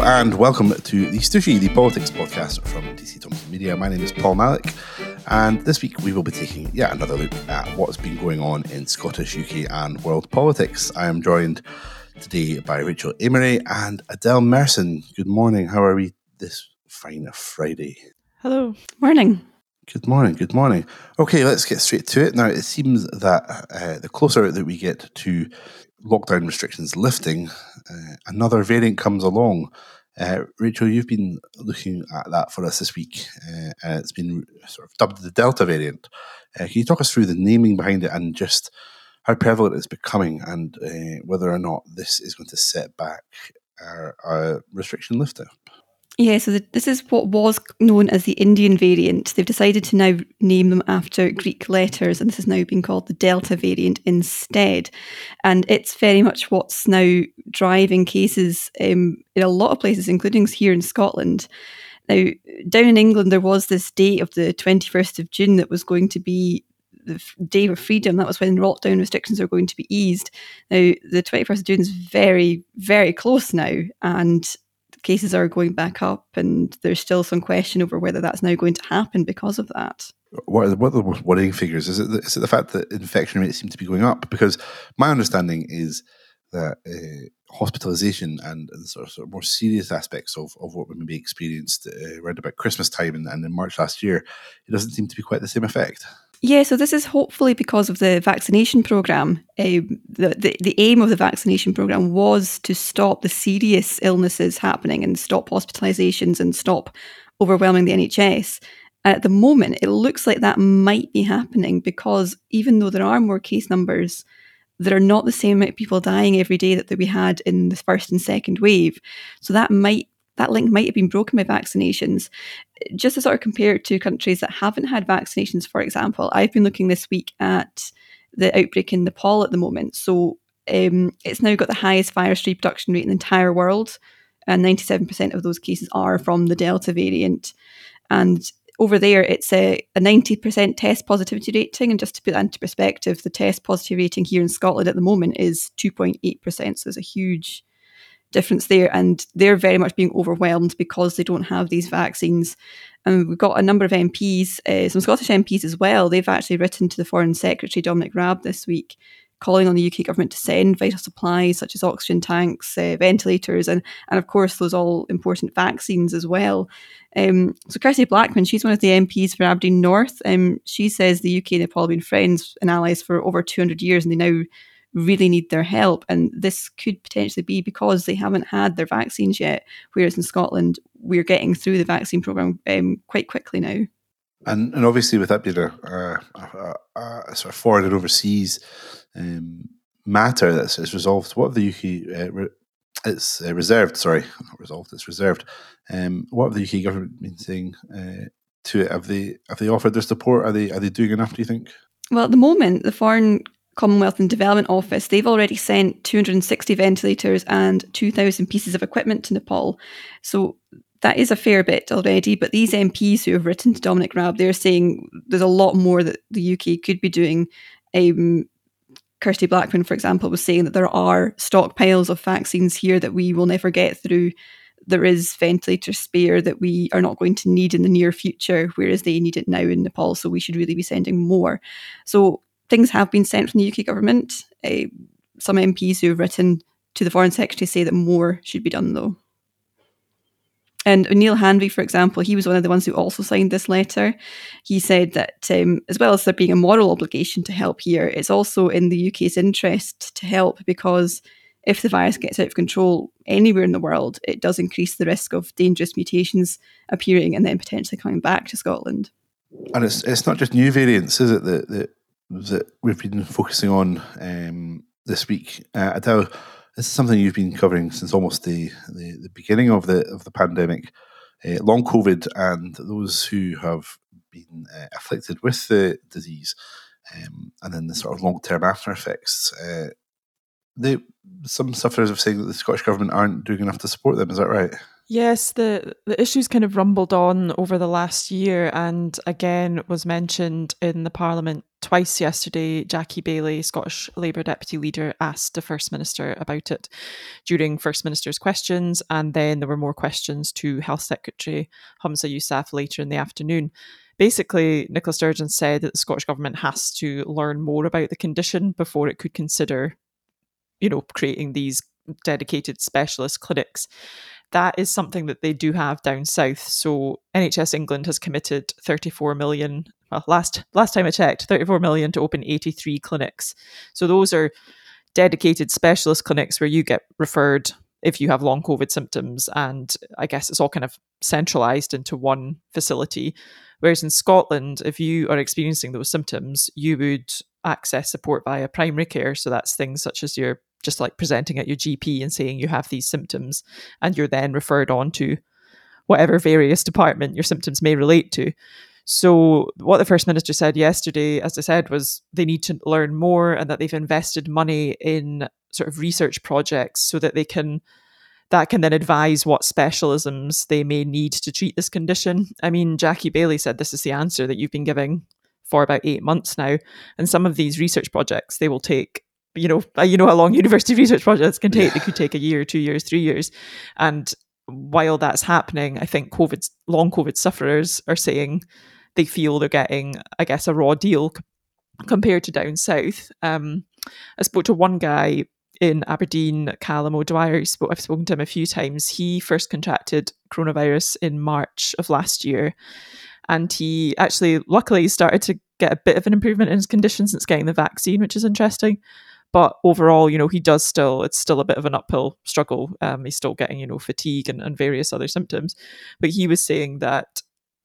and welcome to the Stushy, the politics podcast from DC Thomson Media. My name is Paul Malik, and this week we will be taking yet another look at what's been going on in Scottish, UK and world politics. I am joined today by Rachel Amery and Adele Merson. Good morning. How are we this fine Friday? Hello. Morning. Good morning, good morning. Okay, let's get straight to it. Now, it seems that the closer that we get to lockdown restrictions lifting, another variant comes along. Rachel, you've been looking at that for us this week, and it's been sort of dubbed the Delta variant. Can you talk us through the naming behind it and just how prevalent it's becoming, and whether or not this is going to set back our restriction lifting? Yeah, so this is what was known as the Indian variant. They've decided to now name them after Greek letters, and this has now been called the Delta variant instead. And it's very much what's now driving cases in a lot of places, including here in Scotland. Now, down in England, there was this date of the 21st of June that was going to be the day of freedom. That was when lockdown restrictions are going to be eased. Now, the 21st of June is very, very close now, and cases are going back up, and there's still some question over whether that's now going to happen because of that. What are the most worrying figures? Is it the fact that infection rates seem to be going up? Because my understanding is that hospitalisation and sort of more serious aspects of what we maybe experienced around about Christmas time and in March last year, it doesn't seem to be quite the same effect. Yeah, so this is hopefully because of the vaccination programme. The aim of the vaccination programme was to stop the serious illnesses happening and stop hospitalisations and stop overwhelming the NHS. At the moment, it looks like that might be happening because even though there are more case numbers, there are not the same amount of people dying every day that we had in the first and second wave. So that link might have been broken by vaccinations. Just to sort of compare it to countries that haven't had vaccinations, for example, I've been looking this week at the outbreak in Nepal at the moment. So it's now got the highest virus reproduction rate in the entire world, and 97% of those cases are from the Delta variant. And over there, it's a 90% test positivity rating. And just to put that into perspective, the test positivity rating here in Scotland at the moment is 2.8%. So there's a huge difference there, and they're very much being overwhelmed because they don't have these vaccines. And we've got a number of MPs, some Scottish MPs as well. They've actually written to the Foreign Secretary, Dominic Raab, this week, calling on the UK government to send vital supplies such as oxygen tanks, ventilators, and of course those all important vaccines as well. So Kirsty Blackman, she's one of the MPs for Aberdeen North. She says the UK and Nepal have been friends and allies for over 200 years, and they now really need their help, and this could potentially be because they haven't had their vaccines yet, whereas in Scotland we're getting through the vaccine programme quite quickly now. And obviously with that being a sort of foreign and overseas matter that's resolved, what have the UK it's reserved, sorry, not resolved, it's reserved. What have the UK government been saying to it? Have they offered their support? Are they doing enough, do you think? Well, at the moment, the Foreign Commonwealth and Development Office, they've already sent 260 ventilators and 2,000 pieces of equipment to Nepal. So that is a fair bit already, but these MPs who have written to Dominic Raab, they're saying there's a lot more that the UK could be doing. Kirsty Blackman, for example, was saying that there are stockpiles of vaccines here that we will never get through. There is ventilator spare that we are not going to need in the near future, whereas they need it now in Nepal, so we should really be sending more. So things have been sent from the UK government. Some MPs who have written to the Foreign Secretary say that more should be done, though. And Neil Hanvey, for example, he was one of the ones who also signed this letter. He said that as well as there being a moral obligation to help here, it's also in the UK's interest to help, because if the virus gets out of control anywhere in the world, it does increase the risk of dangerous mutations appearing and then potentially coming back to Scotland. And it's not just new variants, is it, that we've been focusing on this week? Adele, this is something you've been covering since almost the beginning of the pandemic. Long COVID and those who have been afflicted with the disease, and then the sort of long-term after effects. Some sufferers have said that the Scottish Government aren't doing enough to support them. Is that right? Yes, the issues kind of rumbled on over the last year, and again was mentioned in the Parliament twice yesterday, Jackie Baillie, Scottish Labour Deputy Leader, asked the First Minister about it during First Minister's questions, and then there were more questions to Health Secretary Humza Yousaf later in the afternoon. Basically, Nicola Sturgeon said that the Scottish Government has to learn more about the condition before it could consider, creating these dedicated specialist clinics. That is something that they do have down south. So NHS England has committed 34 million. Well, last time I checked, 34 million to open 83 clinics. So those are dedicated specialist clinics where you get referred if you have long COVID symptoms. And I guess it's all kind of centralised into one facility. Whereas in Scotland, if you are experiencing those symptoms, you would access support via primary care. So that's things such as you're just like presenting at your GP and saying you have these symptoms, and you're then referred on to whatever various department your symptoms may relate to. So what the First Minister said yesterday, as I said, was they need to learn more, and that they've invested money in sort of research projects so that that can then advise what specialisms they may need to treat this condition. I mean, Jackie Baillie said this is the answer that you've been giving for about 8 months now. And some of these research projects, they will take, you know how long university research projects can take. Yeah. They could take a year, 2 years, 3 years. And while that's happening, I think long COVID sufferers are saying they feel they're getting, I guess, a raw deal compared to down south. I spoke to one guy in Aberdeen, Callum O'Dwyer. I've spoken to him a few times. He first contracted coronavirus in March of last year. And he actually, luckily, started to get a bit of an improvement in his condition since getting the vaccine, which is interesting. But overall, it's still a bit of an uphill struggle. He's still getting, fatigue and various other symptoms. But he was saying that,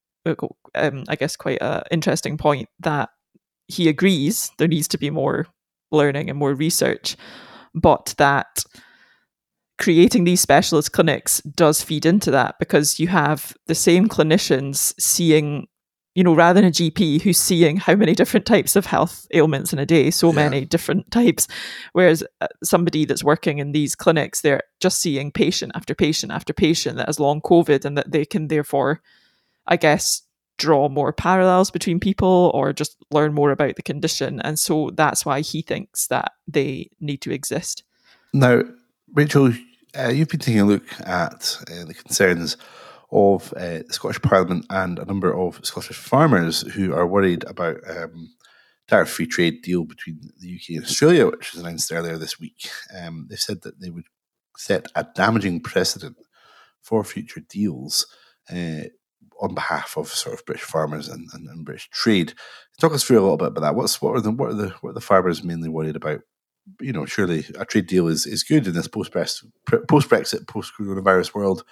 I guess quite an interesting point, that he agrees there needs to be more learning and more research, but that creating these specialist clinics does feed into that, because you have the same clinicians seeing, rather than a GP who's seeing how many different types of health ailments in a day, many different types, whereas somebody that's working in these clinics, they're just seeing patient after patient after patient that has long COVID, and that they can therefore, I guess, draw more parallels between people or just learn more about the condition. And so that's why he thinks that they need to exist. Now, Rachel, you've been taking a look at the concerns of the Scottish Parliament and a number of Scottish farmers who are worried about tariff-free trade deal between the UK and Australia, which was announced earlier this week. They've said that they would set a damaging precedent for future deals on behalf of sort of British farmers and British trade. Talk us through a little bit about that. What are the farmers mainly worried about? Surely a trade deal is good in this post-Brexit, post-coronavirus world.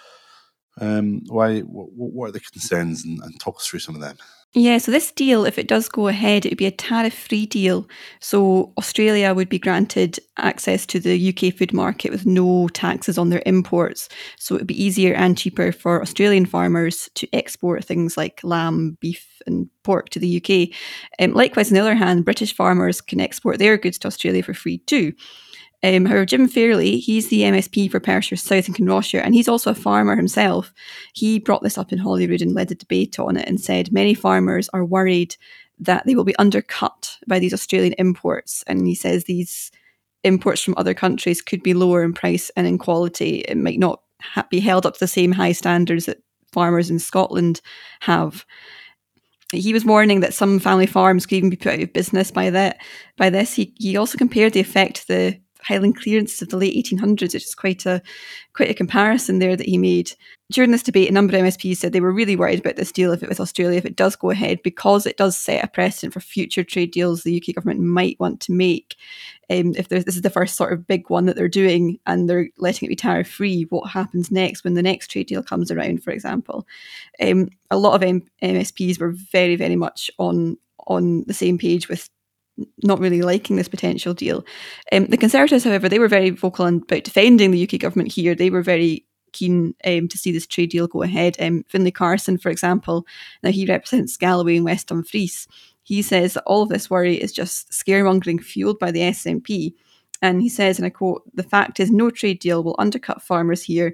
What are the concerns, and talk us through some of them? Yeah, so this deal, if it does go ahead, it would be a tariff-free deal. So Australia would be granted access to the UK food market with no taxes on their imports. So it would be easier and cheaper for Australian farmers to export things like lamb, beef and pork to the UK. Likewise, on the other hand, British farmers can export their goods to Australia for free too. However, Jim Fairley, he's the MSP for Perthshire South and Kinrossshire, and he's also a farmer himself. He brought this up in Holyrood and led a debate on it and said many farmers are worried that they will be undercut by these Australian imports. And he says these imports from other countries could be lower in price and in quality. It might not be held up to the same high standards that farmers in Scotland have. He was warning that some family farms could even be put out of business by this. He also compared the effect to the Highland clearances of the late 1800s, which is quite a comparison there that he made. During this debate, a number of MSPs said they were really worried about this deal with Australia if it does go ahead, because it does set a precedent for future trade deals the UK government might want to make. If this is the first sort of big one that they're doing and they're letting it be tariff-free, what happens next when the next trade deal comes around, for example? A lot of MSPs were very, very much on the same page with not really liking this potential deal. The Conservatives, however, they were very vocal about defending the UK government here. They were very keen to see this trade deal go ahead. Finlay Carson, for example, now he represents Galloway and West Dumfries. He says that all of this worry is just scaremongering fueled by the SNP. And he says, and I quote, "The fact is no trade deal will undercut farmers here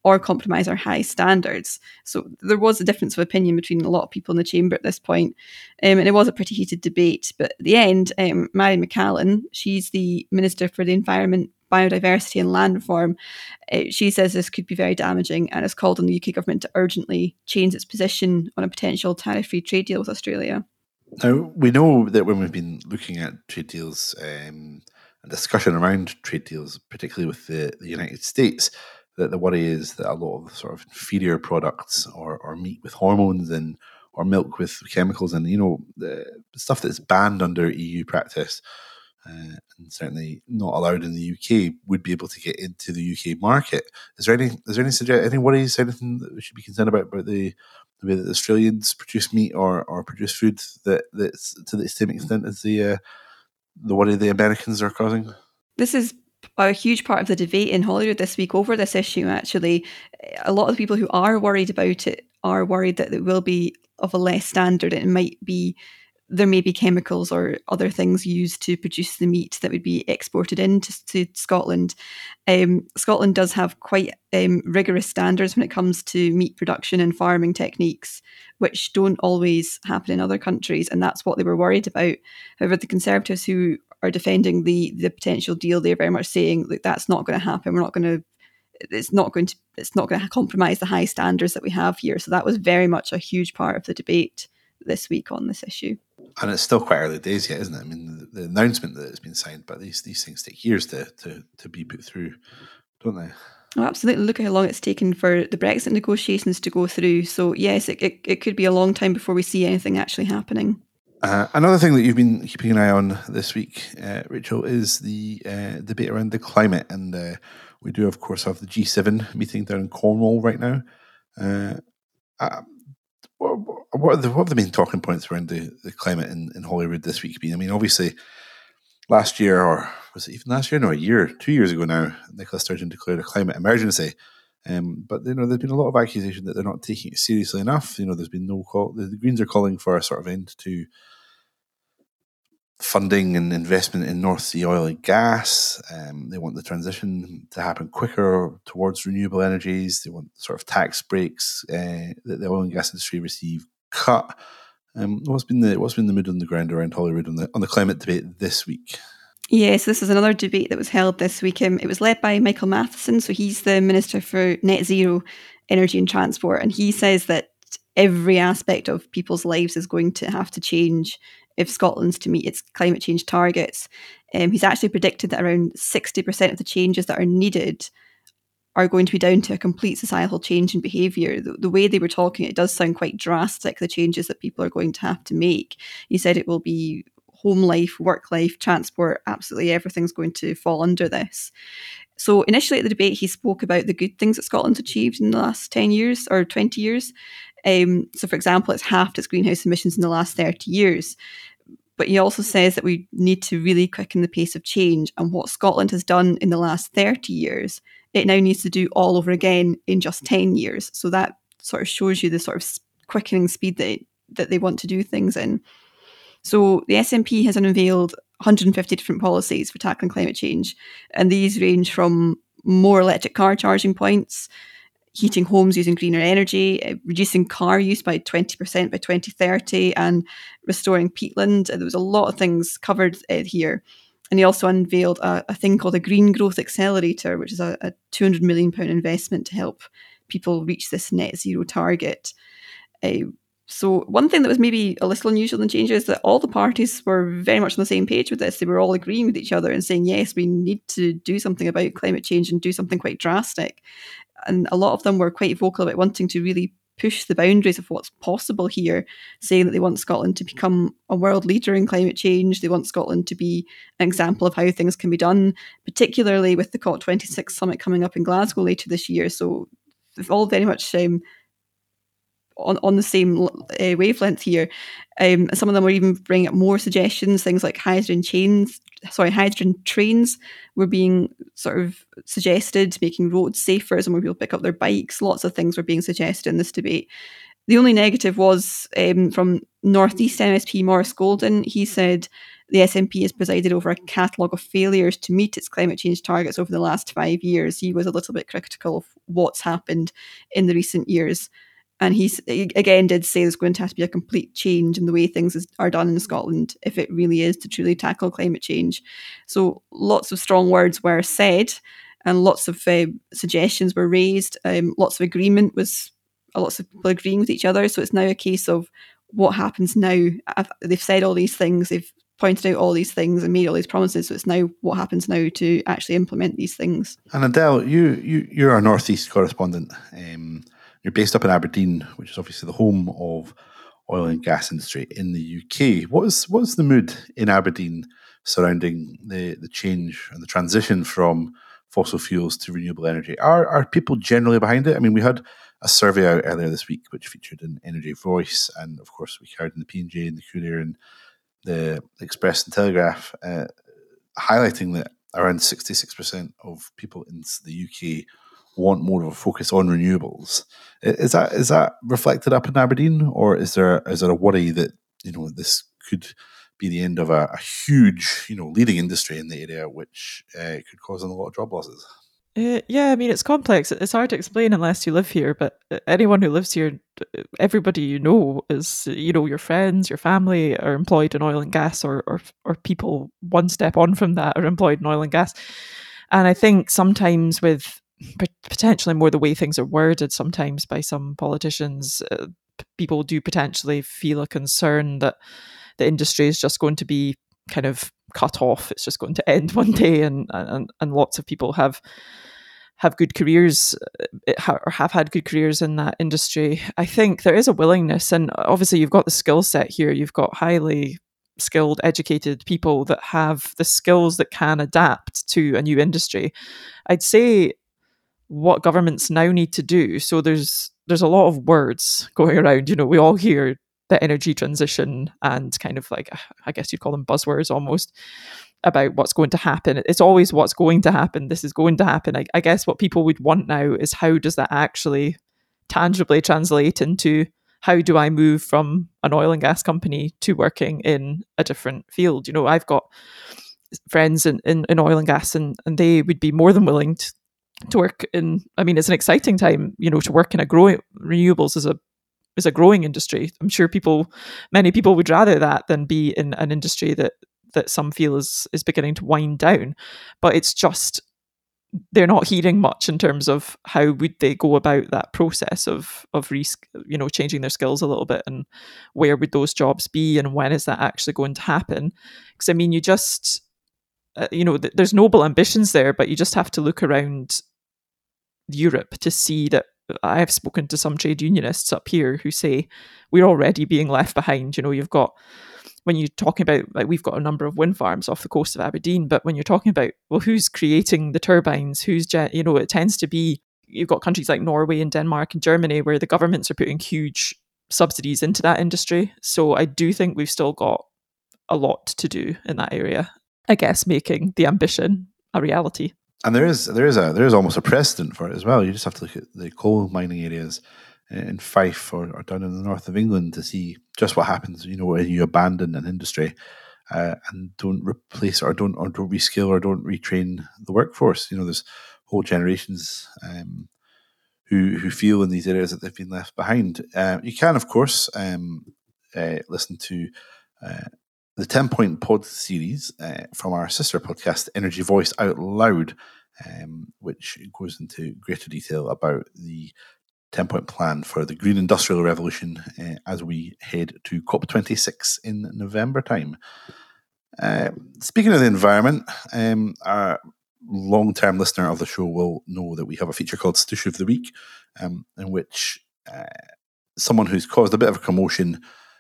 or compromise our high standards. So there was a difference of opinion between a lot of people in the chamber at this point, and it was a pretty heated debate. But at the end, Mary McCallum, she's the Minister for the Environment, Biodiversity and Land Reform, she says this could be very damaging and has called on the UK government to urgently change its position on a potential tariff-free trade deal with Australia. Now, we know that when we've been looking at trade deals and discussion around trade deals, particularly with the United States, that the worry is that a lot of sort of inferior products or meat with hormones in, or milk with chemicals and, the stuff that's banned under EU practice and certainly not allowed in the UK would be able to get into the UK market. Is there any worries, anything that we should be concerned about the way that the Australians produce meat or produce food that's to the same extent as the worry the Americans are causing? This is a huge part of the debate in Holyrood this week over this issue, actually. A lot of the people who are worried about it are worried that it will be of a less standard. There may be chemicals or other things used to produce the meat that would be exported into Scotland. Scotland does have quite rigorous standards when it comes to meat production and farming techniques, which don't always happen in other countries, and that's what they were worried about. However, the Conservatives who are defending the potential deal, they're very much saying that that's not going to happen. It's not going to compromise the high standards that we have here. So that was very much a huge part of the debate this week on this issue. And it's still quite early days yet, isn't it? I mean, the announcement that it's been signed, but these things take years to be put through, don't they? Oh, absolutely. Look at how long it's taken for the Brexit negotiations to go through. So yes, it could be a long time before we see anything actually happening. Another thing that you've been keeping an eye on this week, Rachel, is the debate around the climate. And we do, of course, have the G7 meeting down in Cornwall right now. What have the main talking points around the climate in Holyrood this week been? I mean, obviously, last year, or was it even last year? No, 2 years ago now, Nicola Sturgeon declared a climate emergency. But there's been a lot of accusation that they're not taking it seriously enough. There's been no call. The Greens are calling for a sort of end to funding and investment in North Sea oil and gas. They want the transition to happen quicker towards renewable energies. They want sort of tax breaks that the oil and gas industry receive cut. What's been the mood on the ground around Holyrood on the climate debate this week? Yes, this is another debate that was held this week. It was led by Michael Matheson, so he's the Minister for Net Zero Energy and Transport, and he says that every aspect of people's lives is going to have to change if Scotland's to meet its climate change targets. He's actually predicted that around 60% of the changes that are needed are going to be down to a complete societal change in behaviour. The way they were talking, it does sound quite drastic, the changes that people are going to have to make. He said it will be home life, work life, transport, absolutely everything's going to fall under this. So initially at the debate, he spoke about the good things that Scotland's achieved in the last 10 years or 20 years. So for example, it's halved its greenhouse emissions in the last 30 years. But he also says that we need to really quicken the pace of change. And what Scotland has done in the last 30 years, it now needs to do all over again in just 10 years. So that sort of shows you the sort of quickening speed that they want to do things in. So the SNP has unveiled 150 different policies for tackling climate change. And these range from more electric car charging points, heating homes using greener energy, reducing car use by 20% by 2030, and restoring peatland. There was a lot of things covered here. And he also unveiled a thing called a Green Growth Accelerator, which is a £200 million investment to help people reach this net zero target. So one thing that was maybe a little unusual in change is that all the parties were very much on the same page with this. They were all agreeing with each other and saying, yes, we need to do something about climate change and do something quite drastic. And a lot of them were quite vocal about wanting to really push the boundaries of what's possible here, saying that they want Scotland to become a world leader in climate change. They want Scotland to be an example of how things can be done, particularly with the COP26 summit coming up in Glasgow later this year. So they've all very much on the same wavelength here. Some of them were even bringing up more suggestions. Things like hydrogen trains were being sort of suggested, making roads safer so more people pick up their bikes. Lots of things were being suggested in this debate. The only negative was from North East MSP Maurice Golden. He said the SNP has presided over a catalogue of failures to meet its climate change targets over the last 5 years. He was a little bit critical of what's happened in the recent years. And he again did say there's going to have to be a complete change in the way things are done in Scotland if it really is to truly tackle climate change. So lots of strong words were said and lots of suggestions were raised. Lots of agreement was, lots of people agreeing with each other. So it's now a case of what happens now. They've said all these things, they've pointed out all these things and made all these promises. So it's now what happens now to actually implement these things. And Adele, you're our North East correspondent. You're based up in Aberdeen, which is obviously the home of oil and gas industry in the UK. What's the mood in Aberdeen surrounding the change and the transition from fossil fuels to renewable energy? Are people generally behind it? I mean, we had a survey out earlier this week which featured in Energy Voice, and of course we carried in the P&J and the Courier and the Express and Telegraph, highlighting that around 66% of people in the UK want more of a focus on renewables. Is that reflected up in Aberdeen, or is there a worry that this could be the end of a huge leading industry in the area, which could cause a lot of job losses? Yeah, I mean, it's complex. It's hard to explain unless you live here, but anyone who lives here, everybody is, your friends, your family are employed in oil and gas, or people one step on from that are employed in oil and gas. And I think sometimes with potentially more the way things are worded sometimes by some politicians, people do potentially feel a concern that the industry is just going to be kind of cut off. It's just going to end one day, and lots of people have good careers or have had good careers in that industry. I think there is a willingness, and obviously you've got the skill set here. You've got highly skilled, educated people that have the skills that can adapt to a new industry. I'd say what governments now need to do. So there's a lot of words going around. We all hear the energy transition and kind of like, I guess you'd call them buzzwords almost, about what's going to happen. It's always what's going to happen. This is going to happen. I guess what people would want now is, how does that actually tangibly translate into, how do I move from an oil and gas company to working in a different field? I've got friends in oil and gas, and they would be more than willing to work in, I mean, it's an exciting time, to work in renewables is a growing industry. I'm sure many people would rather that than be in an industry that some feel is beginning to wind down. But it's just, they're not hearing much in terms of how would they go about that process of changing their skills a little bit, and where would those jobs be, and when is that actually going to happen? Because I mean, you just there's noble ambitions there, but you just have to look around Europe to see that. I have spoken to some trade unionists up here who say we're already being left behind. You've got, when you're talking about, like, we've got a number of wind farms off the coast of Aberdeen, but when you're talking about, well, who's creating the turbines, it tends to be, you've got countries like Norway and Denmark and Germany where the governments are putting huge subsidies into that industry. So I do think we've still got a lot to do in that area, I guess, making the ambition a reality. And there is almost a precedent for it as well. You just have to look at the coal mining areas in Fife or down in the north of England to see just what happens. When you abandon an industry and don't replace or don't reskill or don't retrain the workforce. There's whole generations who feel in these areas that they've been left behind. You can, of course, listen to the 10-point pod series from our sister podcast, Energy Voice Out Loud, which goes into greater detail about the 10-point plan for the green industrial revolution as we head to COP26 in November time. Speaking of the environment, our long-term listener of the show will know that we have a feature called Stoosh of the Week, in which someone who's caused a bit of a commotion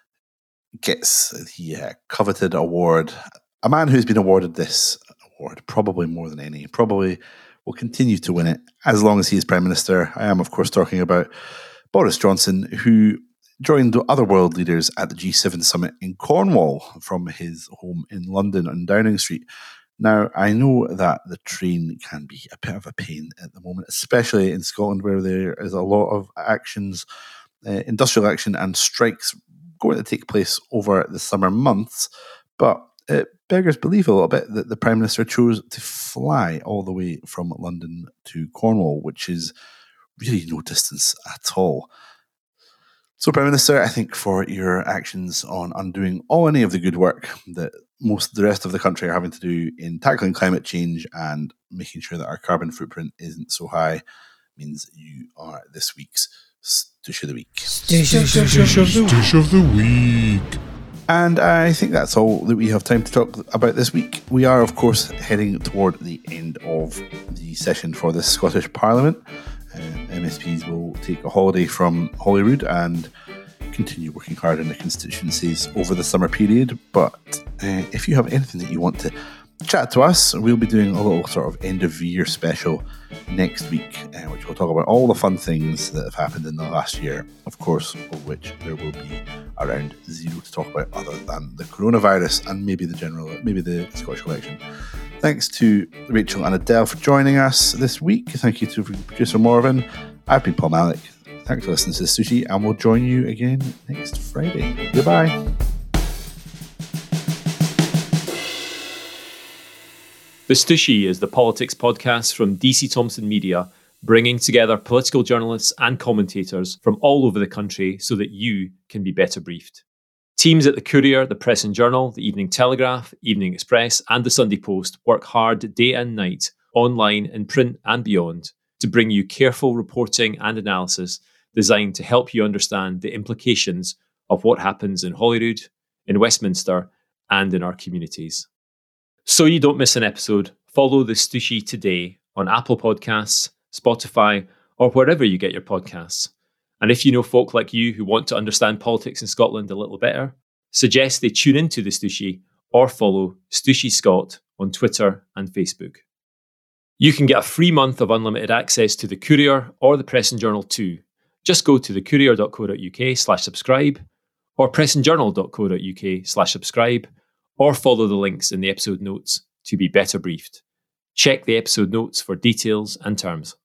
gets the coveted award. A man who's been awarded this award, probably more than any, probably will continue to win it as long as he is Prime Minister. I am, of course, talking about Boris Johnson, who joined other world leaders at the G7 summit in Cornwall from his home in London on Downing Street. Now, I know that the train can be a bit of a pain at the moment, especially in Scotland, where there is a lot of actions, industrial action and strikes going to take place over the summer months. But it beggars belief a little bit that the Prime Minister chose to fly all the way from London to Cornwall, which is really no distance at all. So, Prime Minister, I think for your actions on undoing any of the good work that most of the rest of the country are having to do in tackling climate change and making sure that our carbon footprint isn't so high, means you are this week's Stoosh of the Week. Stoosh of the Week. And I think that's all that we have time to talk about this week. We are, of course, heading toward the end of the session for the Scottish Parliament. MSPs will take a holiday from Holyrood and continue working hard in the constituencies over the summer period. But if you have anything that you want to chat to us, we'll be doing a little sort of end of year special next week, which will talk about all the fun things that have happened in the last year, of course, of which there will be around zero to talk about other than the coronavirus and maybe the Scottish election. Thanks to Rachel and Adele for joining us this week. Thank you to producer Morven. I've been Paul Malik. Thanks for listening to Sushi, and we'll join you again next Friday. Goodbye. The Stooshie is the politics podcast from DC Thomson Media, bringing together political journalists and commentators from all over the country so that you can be better briefed. Teams at the Courier, the Press and Journal, the Evening Telegraph, Evening Express and the Sunday Post work hard day and night, online, in print and beyond, to bring you careful reporting and analysis designed to help you understand the implications of what happens in Holyrood, in Westminster and in our communities. So you don't miss an episode, follow the Stooshie today on Apple Podcasts, Spotify or wherever you get your podcasts. And if you know folk like you who want to understand politics in Scotland a little better, suggest they tune into the Stooshie or follow Stooshie Scott on Twitter and Facebook. You can get a free month of unlimited access to the Courier or the Press and Journal too. Just go to thecourier.co.uk/subscribe or pressandjournal.co.uk/subscribe or follow the links in the episode notes to be better briefed. Check the episode notes for details and terms.